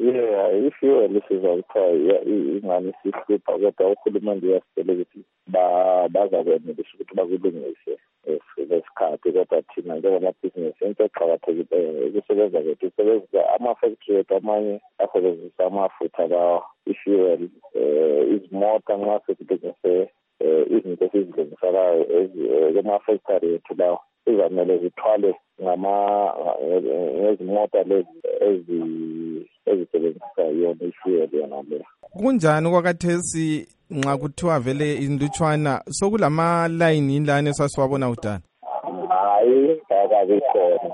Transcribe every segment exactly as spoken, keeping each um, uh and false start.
Yeah, i-fuel isiza kuthiwa ingane isihlupha kodwa uhulumende uyasitshela ukuthi bazakwenelisa ukuthi bakulungise lesikhathi kodwa thina njengamabhizinisi into eqakathekileyo ukusebenza kwethu usebenzisa ama-factory ethu amanye asebenzisa amafutha lawa i-fuel izimota nxa sesilungise izinto esizilungiselayo kuma-factory ethu lawa izamele zithwale ngezimota lezi ezisebenzisa yona i-fuel yona leyo. Kunjani kwakathesi nxa kuthiwa vele indutshwana sokulama-line yinlane esasiwabona kudala? Hayi, kakabi khona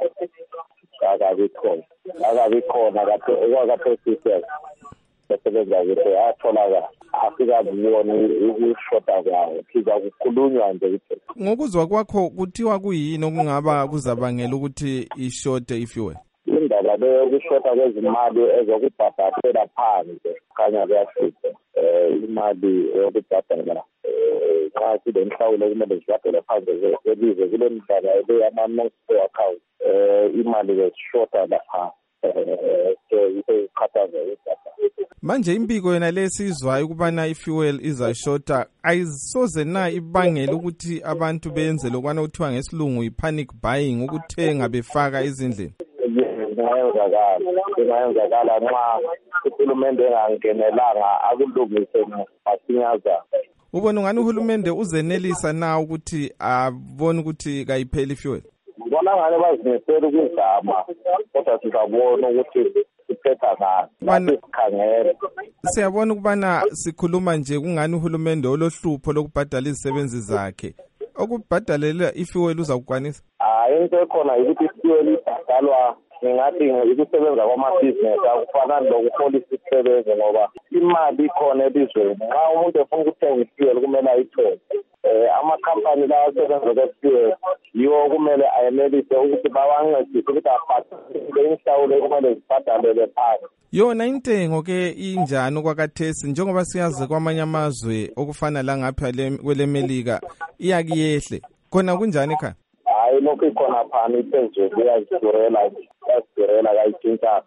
kakabi khona kakabi khona kwakathesi sesebenza ukuthi atholakala asikaboni ukushoda kwayo phiza kukhulunywa nje. Ngokuzwa kwakho kuthiwa kuyini okungaba kuzabangela ukuthi ishode i-fuel? Indaba leyo yokushoda kwezimali ezokubhadalela phansi khanya kuyasitha imali yokubhadala nxa sile mhlawulo kumele zibhadele phansi elize kule ndaba eyama-non-store account imali besishoda lapha so isekhathaza manje impiko yona le sizwayo ukubana i-fuel izashota ayisoze na ibangela ukuthi abantu benze lokwana kuthiwa ngesilungu i-panic buying ukuthenga befaka ezindlini? Ingayenzakala ingayenzakala nxa uhulumende engangenelanga akulungise masinyazana. Ubona ungani uhulumende uzenelisa na ukuthi abone ukuthi kayipheli i-fuel? Ngibona ngane bazimisela ukuzama kodwa sizabona ukuthi siphetha ngani sikhangele. Siyabona ukubana sikhuluma nje kungani uhulumende olohlupho lokubhadala izisebenzi zakhe. Okubhadalela i-fuel uzakukwanisa? Hayi, into ekhona ukuthi i-fuel ibhadalwa ngingathi ukusebenza kwamabhizinesi akufanani lokuholisa isisebenzi ngoba imali ikhona elizweni. Nxa umuntu efuna ukuthenga i-fuel kumele ayithole. Amakhampani lawa asebenza kwe-fuel yiwo kumele ayenelise ukuthi bawancedise ukuthi abhadale inhlawulo kumele zibhadalele phansi. Yona intengo ke injani kwakathesi njengoba siyazi kwamanye amazwe okufana la ngapha kwelemelika iyakiyehle khona kunjani ekhaya? Hayi, lokhu ikhona phana iphezulu iyazidurela iyazidurela kayitshintshanga.